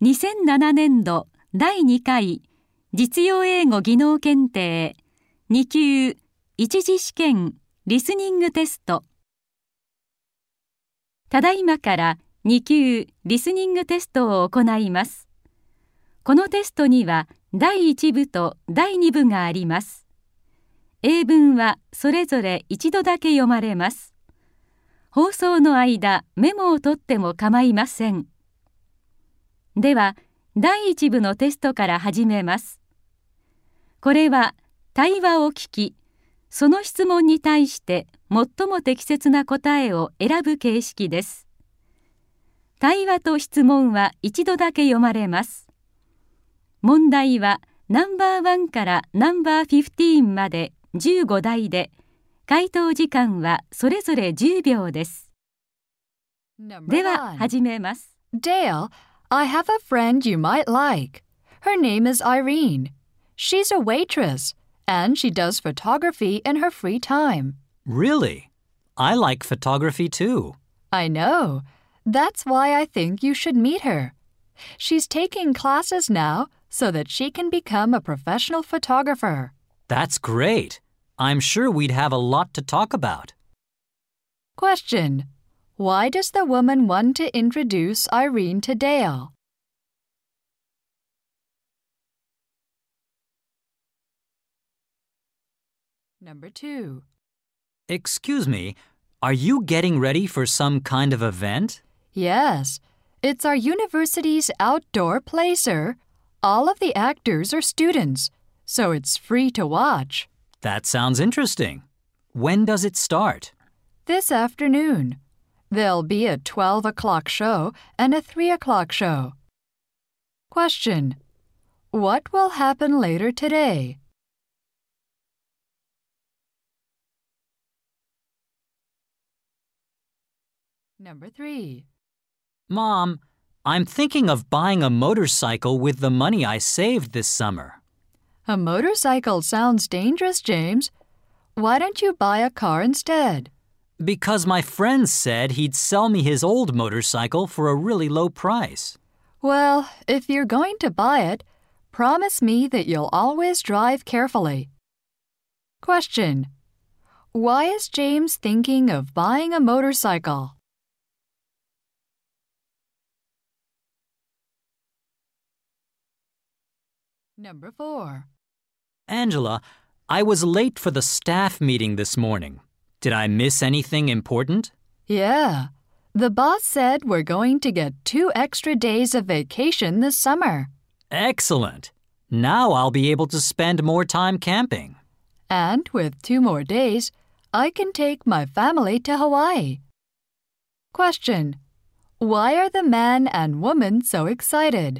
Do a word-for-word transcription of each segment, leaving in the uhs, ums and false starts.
にせんななねんどだいにかい実用英語技能検定に級一次試験リスニングテスト。ただいまからに級リスニングテストを行います。このテストにはだいいち部とだいに部があります。英文はそれぞれ一度だけ読まれます。放送の間、メモを取っても構いません。では、だいいち部のテストから始めます。これは対話を聞き、その質問に対して最も適切な答えを選ぶ形式です。対話と質問は一度だけ読まれます。問題はナンバーワンからナンバーフィフティーンまでじゅうご題で、回答時間はそれぞれじゅうびょうです。では始めます。 Dale, I have a friend you might like. Her name is Irene. She's a waitress, and she does photography in her free time. Really? I like photography too. I know. That's why I think you should meet her. She's taking classes now so that she can become a professional photographer. That's great. I'm sure we'd have a lot to talk about. Question. Why does the woman want to introduce Irene to Dale? Number two. Excuse me, are you getting ready for some kind of event? Yes, it's our university's outdoor play, sir. All of the actors are students, so it's free to watch. That sounds interesting. When does it start? This afternoon. There'll be a twelve o'clock show and a three o'clock show. Question. What will happen later today? Number three. Mom, I'm thinking of buying a motorcycle with the money I saved this summer. A motorcycle sounds dangerous, James. Why don't you buy a car instead? Because my friend said he'd sell me his old motorcycle for a really low price. Well, if you're going to buy it, promise me that you'll always drive carefully. Question. Why is James thinking of buying a motorcycle? Number four. Angela, I was late for the staff meeting this morning. Did I miss anything important? Yeah. The boss said we're going to get two extra days of vacation this summer. Excellent. Now I'll be able to spend more time camping. And with two more days, I can take my family to Hawaii. Question. Why are the man and woman so excited?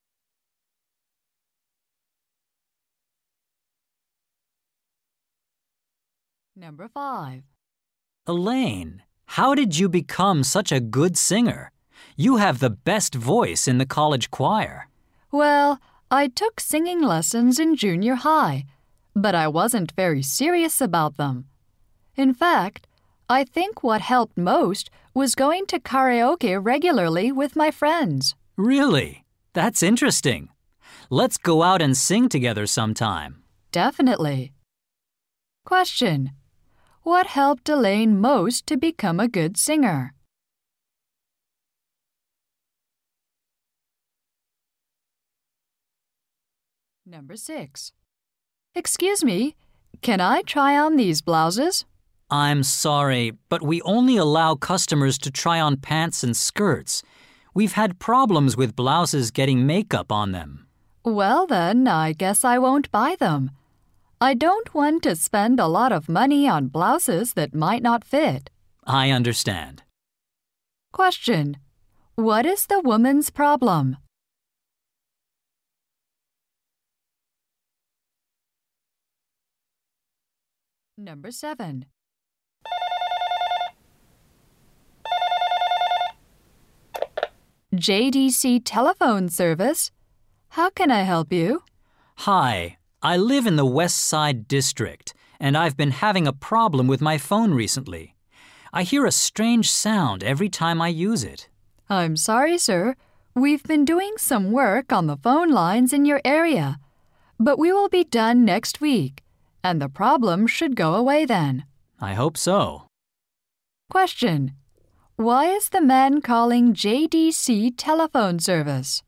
Number five. Elaine, how did you become such a good singer? You have the best voice in the college choir. Well, I took singing lessons in junior high, but I wasn't very serious about them. In fact, I think what helped most was going to karaoke regularly with my friends. Really? That's interesting. Let's go out and sing together sometime. Definitely. Question. What helped Elaine most to become a good singer? Number six. Excuse me, can I try on these blouses? I'm sorry, but we only allow customers to try on pants and skirts. We've had problems with blouses getting makeup on them. Well then, I guess I won't buy them. I don't want to spend a lot of money on blouses that might not fit. I understand. Question. What is the woman's problem? Number seven. J D C Telephone Service. How can I help you? Hi, I live in the West Side District, and I've been having a problem with my phone recently. I hear a strange sound every time I use it. I'm sorry, sir. We've been doing some work on the phone lines in your area, but we will be done next week, and the problem should go away then. I hope so. Question: Why is the man calling J D C telephone service?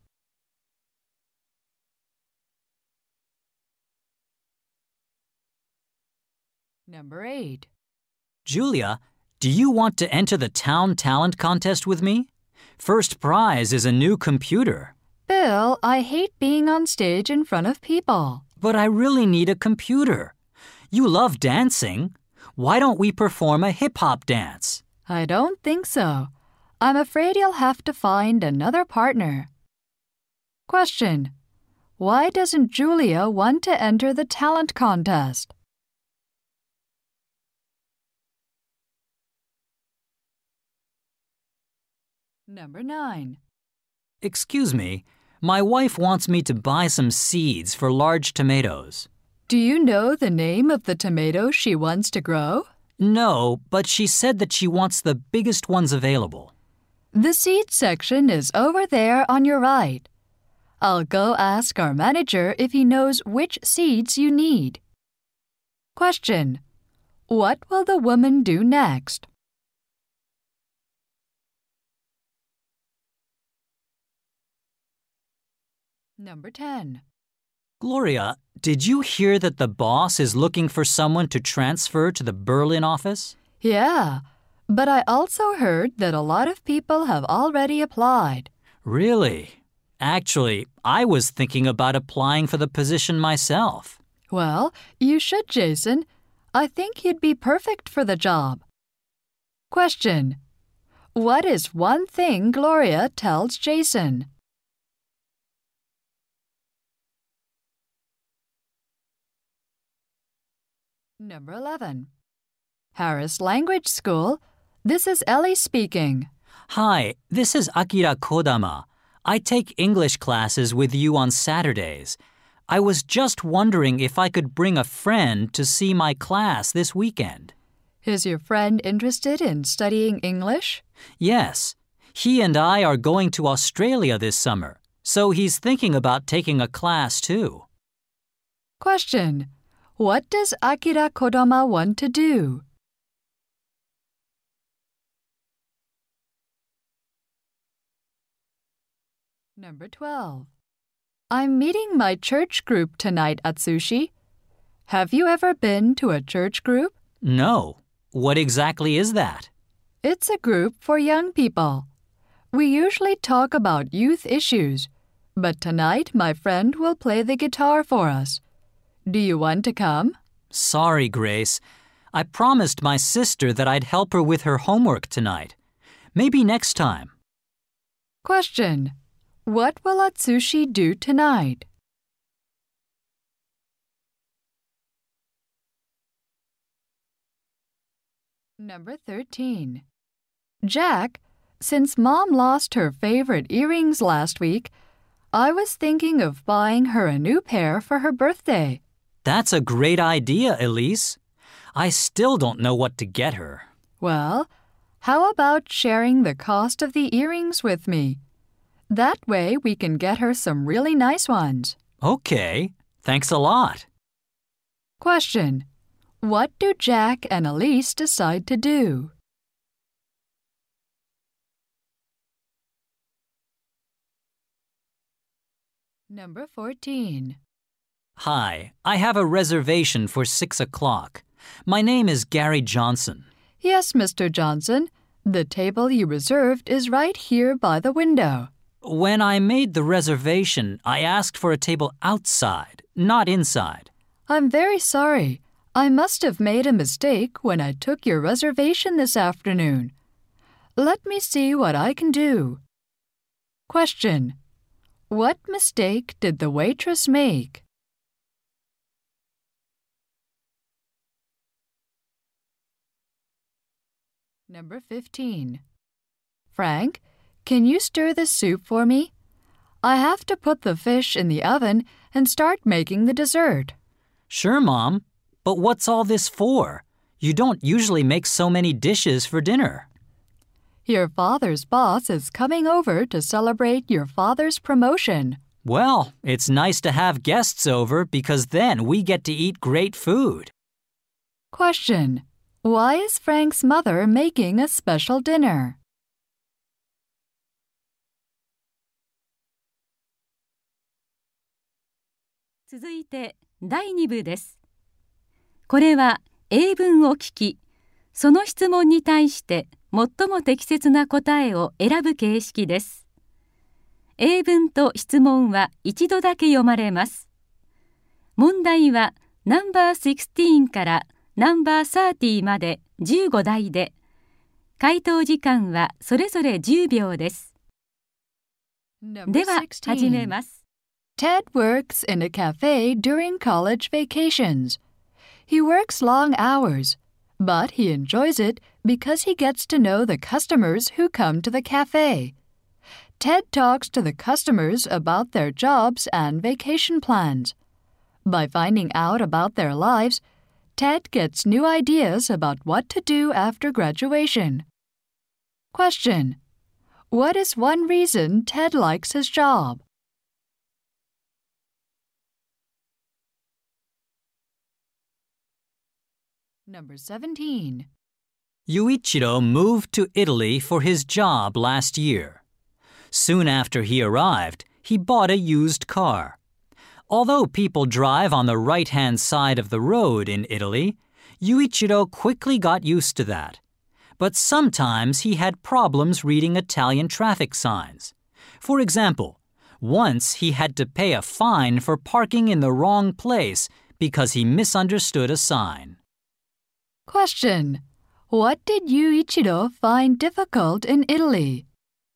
Number eight. Julia, do you want to enter the town talent contest with me? First prize is a new computer. Bill, I hate being on stage in front of people. But I really need a computer. You love dancing. Why don't we perform a hip-hop dance? I don't think so. I'm afraid you'll have to find another partner. Question: Why doesn't Julia want to enter the talent contest? Number nine. Excuse me, my wife wants me to buy some seeds for large tomatoes. Do you know the name of the tomato she wants to grow? No, but she said that she wants the biggest ones available. The seed section is over there on your right. I'll go ask our manager if he knows which seeds you need. Question: What will the woman do next? Number ten. Gloria, did you hear that the boss is looking for someone to transfer to the Berlin office? Yeah, but I also heard that a lot of people have already applied. Really? Actually, I was thinking about applying for the position myself. Well, you should, Jason. I think you'd be perfect for the job. Question: What is one thing Gloria tells Jason? Number eleven. Harris Language School. This is Ellie speaking. Hi, this is Akira Kodama. I take English classes with you on Saturdays. I was just wondering if I could bring a friend to see my class this weekend. Is your friend interested in studying English? Yes. He and I are going to Australia this summer, so he's thinking about taking a class too. Question: What does Akira Kodama want to do? Number twelve. I'm meeting my church group tonight, Atsushi. Have you ever been to a church group? No. What exactly is that? It's a group for young people. We usually talk about youth issues, but tonight my friend will play the guitar for us. Do you want to come? Sorry, Grace. I promised my sister that I'd help her with her homework tonight. Maybe next time. Question: What will Atsushi do tonight? Number thirteen. Jack, since Mom lost her favorite earrings last week, I was thinking of buying her a new pair for her birthday. That's a great idea, Elise. I still don't know what to get her. Well, how about sharing the cost of the earrings with me? That way we can get her some really nice ones. Okay, thanks a lot. Question: What do Jack and Elise decide to do? Number fourteen. Hi, I have a reservation for six o'clock. My name is Gary Johnson. Yes, Mister Johnson. The table you reserved is right here by the window. When I made the reservation, I asked for a table outside, not inside. I'm very sorry. I must have made a mistake when I took your reservation this afternoon. Let me see what I can do. Question: What mistake did the waitress make? Number fifteen. Frank, can you stir the soup for me? I have to put the fish in the oven and start making the dessert. Sure, Mom. But what's all this for? You don't usually make so many dishes for dinner. Your father's boss is coming over to celebrate your father's promotion. Well, it's nice to have guests over because then we get to eat great food. Question. Why is Frank's mother making a special dinner? .続いてだいに部です。これは英文を聞き、その質問に対して最も適切な答えを選ぶ形式です。英文と質問は一度だけ読まれます。問題はナンバーじゅうろくからナンバーさんじゅうまでじゅうご題で、回答時間はそれぞれじゅうびょうです。では始めます。 Ted works in a cafe during college vacations. He works long hours, but he enjoys it because he gets to know the customers who come to the cafe. Ted talks to the customers about their jobs and vacation plans. By finding out about their lives, Ted gets new ideas about what to do after graduation. Question. What is one reason Ted likes his job? Number seventeen. Yuichiro moved to Italy for his job last year. Soon after he arrived, he bought a used car. Although people drive on the right-hand side of the road in Italy, Yuichiro quickly got used to that. But sometimes he had problems reading Italian traffic signs. For example, once he had to pay a fine for parking in the wrong place because he misunderstood a sign. Question. What did Yuichiro find difficult in Italy?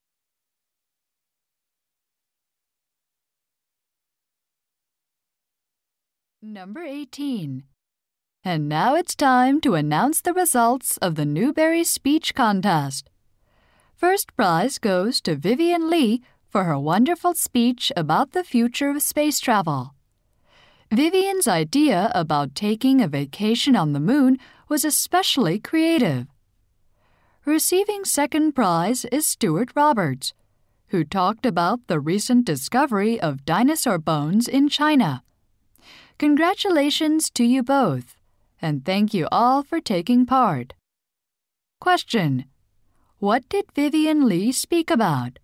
Number eighteen. And now it's time to announce the results of the Newbery Speech Contest. First prize goes to Vivian Lee for her wonderful speech about the future of space travel. Vivian's idea about taking a vacation on the moon was especially creative. Receiving second prize is Stuart Roberts, who talked about the recent discovery of dinosaur bones in China. Congratulations to you both, and thank you all for taking part. Question. What did Vivian Lee speak about?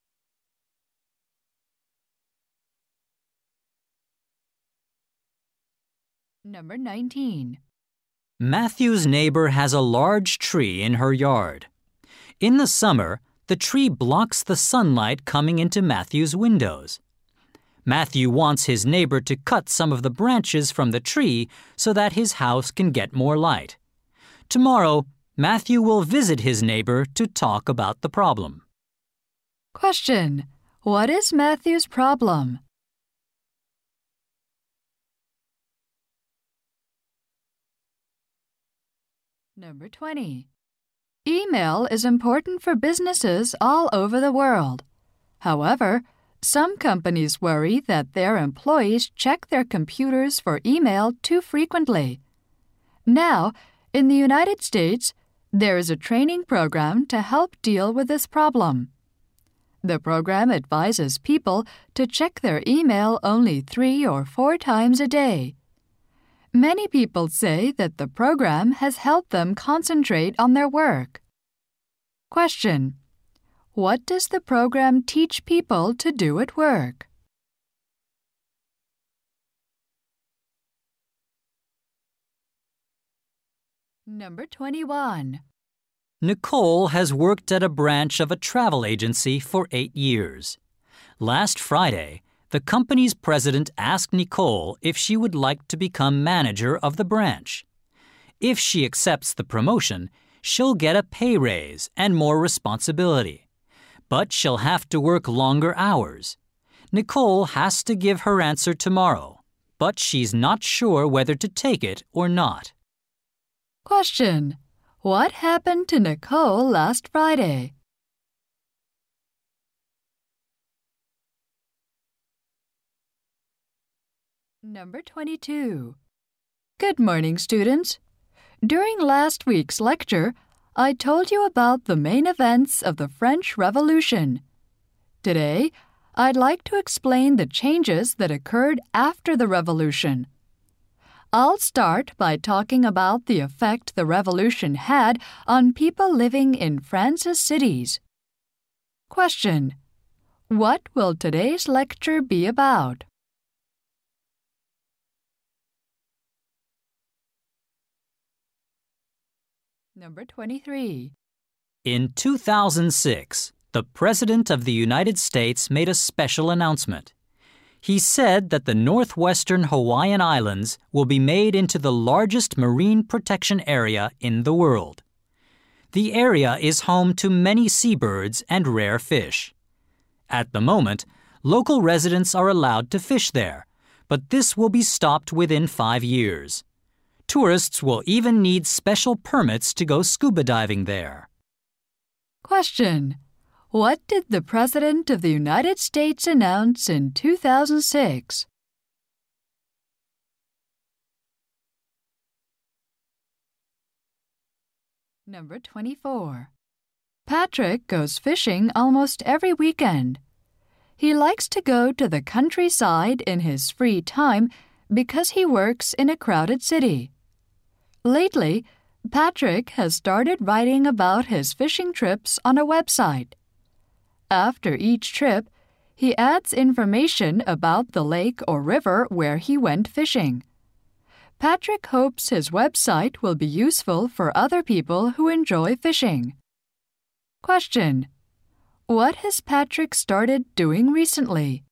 Number nineteen. Matthew's neighbor has a large tree in her yard. In the summer, the tree blocks the sunlight coming into Matthew's windows. Matthew wants his neighbor to cut some of the branches from the tree so that his house can get more light. Tomorrow, Matthew will visit his neighbor to talk about the problem. Question. What is Matthew's problem? Number twenty. Email is important for businesses all over the world. However, some companies worry that their employees check their computers for email too frequently. Now, in the United States, there is a training program to help deal with this problem. The program advises people to check their email only three or four times a day. Many people say that the program has helped them concentrate on their work. Question. What does the program teach people to do at work? Number twenty-one. Nicole has worked at a branch of a travel agency for eight years. Last Friday, the company's president asked Nicole if she would like to become manager of the branch. If she accepts the promotion, she'll get a pay raise and more responsibility. But she'll have to work longer hours. Nicole has to give her answer tomorrow, but she's not sure whether to take it or not. Question. What happened to Nicole last Friday? Number twenty-two. Good morning, students. During last week's lecture, I told you about the main events of the French Revolution. Today, I'd like to explain the changes that occurred after the Revolution. I'll start by talking about the effect the Revolution had on people living in France's cities. Question: what will today's lecture be about? Number twenty-three. In two thousand six, the President of the United States made a special announcement. He said that the northwestern Hawaiian Islands will be made into the largest marine protection area in the world. The area is home to many seabirds and rare fish. At the moment, local residents are allowed to fish there, but this will be stopped within five years. Tourists will even need special permits to go scuba diving there. Question: what did the President of the United States announce in two thousand six? Number twenty-four. Patrick goes fishing almost every weekend. He likes to go to the countryside in his free time because he works in a crowded city. Lately, Patrick has started writing about his fishing trips on a website. After each trip, he adds information about the lake or river where he went fishing. Patrick hopes his website will be useful for other people who enjoy fishing. Question: what has Patrick started doing recently?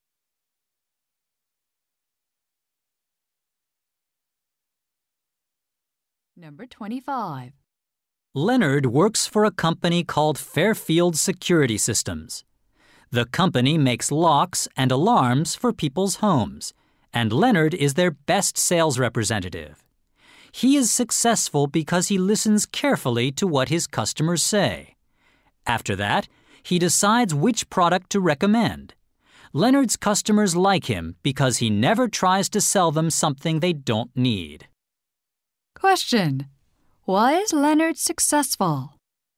Number twenty-five. Leonard works for a company called Fairfield Security Systems. The company makes locks and alarms for people's homes, and Leonard is their best sales representative. He is successful because he listens carefully to what his customers say. After that, he decides which product to recommend. Leonard's customers like him because he never tries to sell them something they don't need. Question: why is Leonard successful?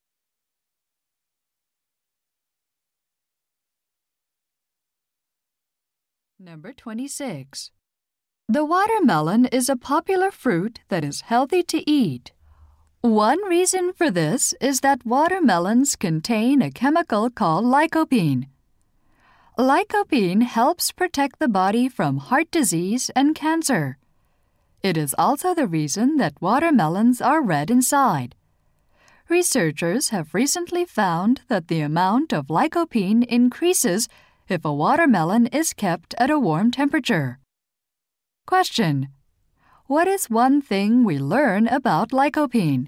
Number twenty-six. The watermelon is a popular fruit that is healthy to eat. One reason for this is that watermelons contain a chemical called lycopene. Lycopene helps protect the body from heart disease and cancer. It is also the reason that watermelons are red inside. Researchers have recently found that the amount of lycopene increases if a watermelon is kept at a warm temperature. Question: what is one thing we learn about lycopene?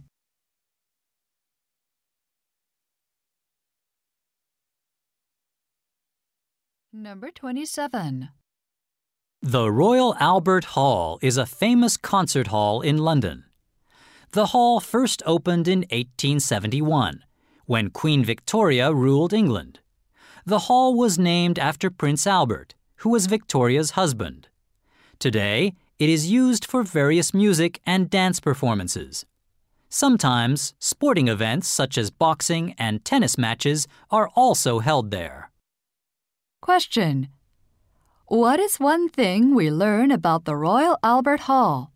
Number twenty-seven. The Royal Albert Hall is a famous concert hall in London. The hall first opened in eighteen seventy-one, when Queen Victoria ruled England. The hall was named after Prince Albert, who was Victoria's husband. Today, it is used for various music and dance performances. Sometimes, sporting events such as boxing and tennis matches are also held there. Question: what is one thing we learn about the Royal Albert Hall?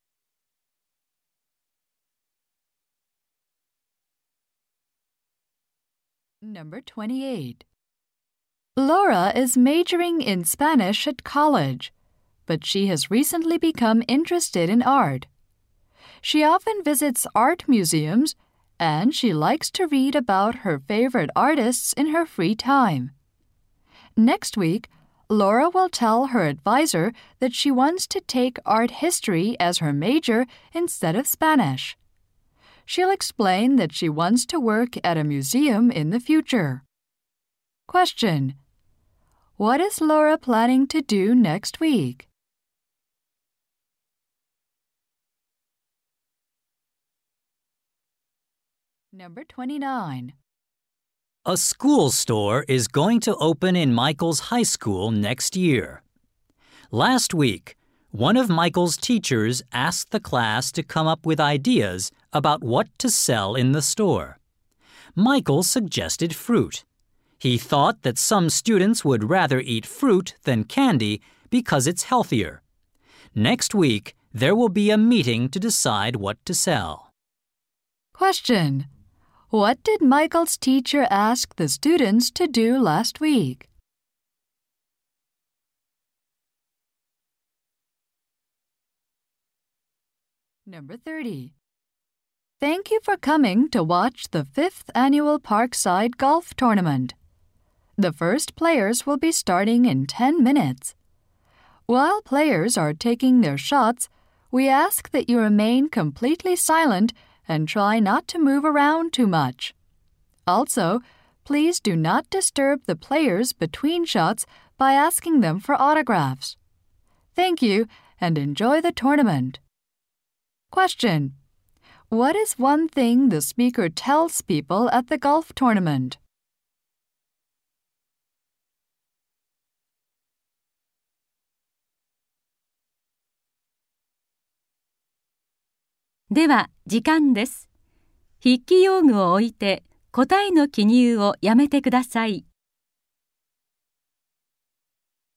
Number twenty-eight. Laura is majoring in Spanish at college, but she has recently become interested in art. She often visits art museums, and she likes to read about her favorite artists in her free time. Next week, Laura will tell her advisor that she wants to take art history as her major instead of Spanish. She'll explain that she wants to work at a museum in the future. Question: what is Laura planning to do next week? Number twenty-nine. A school store is going to open in Michael's high school next year. Last week, one of Michael's teachers asked the class to come up with ideas about what to sell in the store. Michael suggested fruit. He thought that some students would rather eat fruit than candy because it's healthier. Next week, there will be a meeting to decide what to sell. Question: What did Michael's teacher ask the students to do last week? Number thirty. Thank you for coming to watch the fifth annual Parkside Golf Tournament. The first players will be starting in ten minutes. While players are taking their shots, we ask that you remain completely silent and try not to move around too much. Also, please do not disturb the players between shots by asking them for autographs. Thank you and enjoy the tournament. Question: What is one thing the speaker tells people at the golf tournament? では、時間です。筆記用具を置いて答えの記入をやめてください。